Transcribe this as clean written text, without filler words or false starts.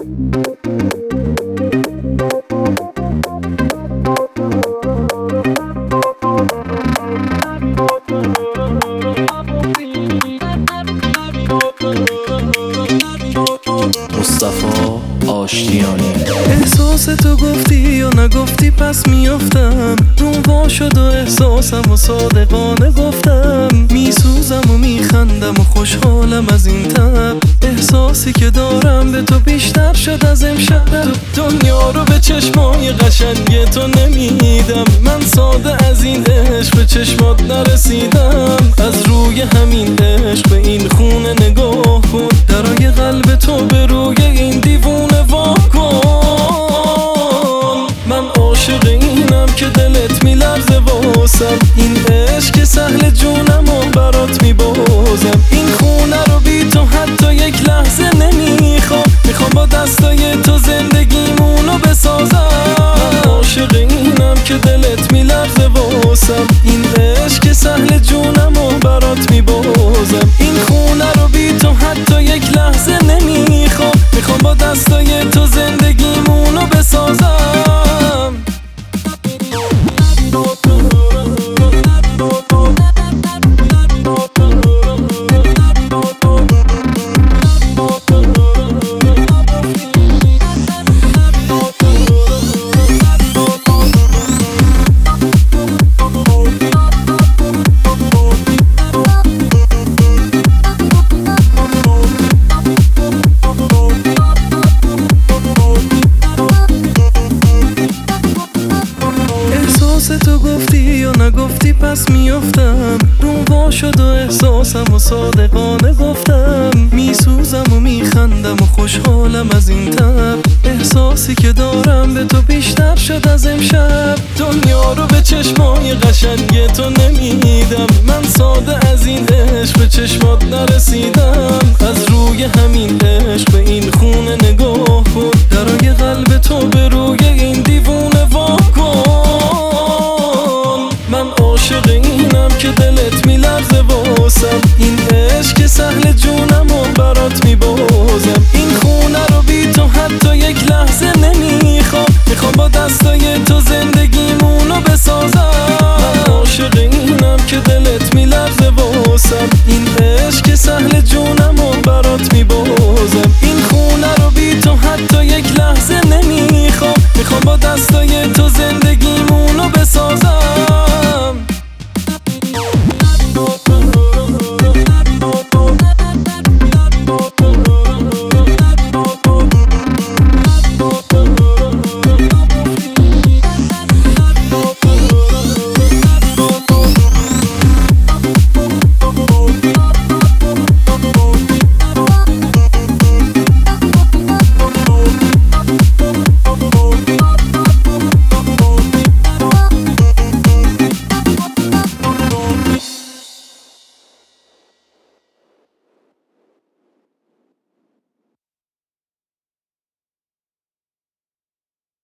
مصطفی آشتیانی. احساس تو گفتی یا نگفتی پس میافتم، روم وا شد و احساسم و صادقانه گفتم. میسوزم و میخندم و خوشحالم از این تب، احساسی که دارم به تو بیشتر شد از امشب. دنیا رو به چشمای قشنگ تو نمیدم، من ساده از این عشق به چشمات نرسیدم. از روی همین عشق به این خونه نگاه کن، درای قلب تو به روی این دیوونه وا کن. من عاشق اینم که دلت میلرزه واسم، این عشق سهل جونم و برات میبازم. این خونه رو بی تو حتی یک لحظه نمیخوام، میخوام با دستای تو زندگیمونو بسازم. من عاشق اینم که دلت میلرزه واسم، این عشق سهل جونم و برات میبازم. این خونه رو بی تو حتی یک لحظه نمیخوام، میخوام با دستای تو زندگیمونو بسازم. تو گفتی یا نگفتی پس میافتم، روم وا شد و احساسم و صادقانه گفتم. میسوزم و میخندم و خوشحالم از این تب، احساسی که دارم به تو بیشتر شد از امشب. دنیا رو به چشمای قشنگ تو نمیدم، من ساده از این عشق به چشمات نرسیدم. از روی همین عشق به این خونه نگاه کن، درای قلب تو به روی